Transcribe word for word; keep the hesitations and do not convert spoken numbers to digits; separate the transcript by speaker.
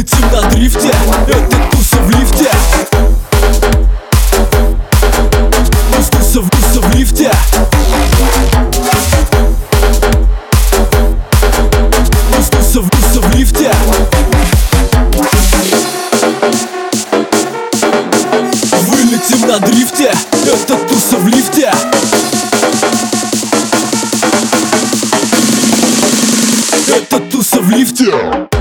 Speaker 1: Вылетим на дрифте, это туса в лифте. Туса в туса в лифте. Туса в туса в лифте. Вылетим на дрифте, это туса в лифте. Это туса в лифте.